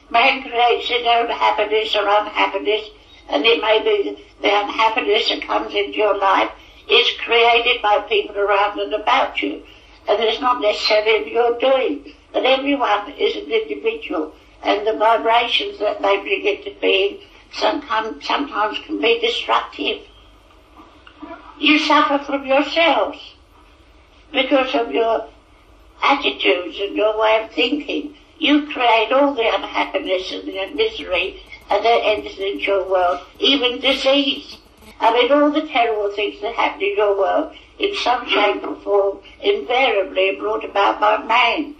Man creates his own happiness or unhappiness, and it may be the unhappiness that comes into your life is created by people around and about you, and it's not necessarily of your doing. But everyone is an individual, and the vibrations that they bring into being sometimes can be destructive. You suffer from yourselves because of your attitudes and your way of thinking. You create all the unhappiness and the misery and that enters into your world, even disease. I mean, all the terrible things that happen in your world, in some shape or form, invariably are brought about by man.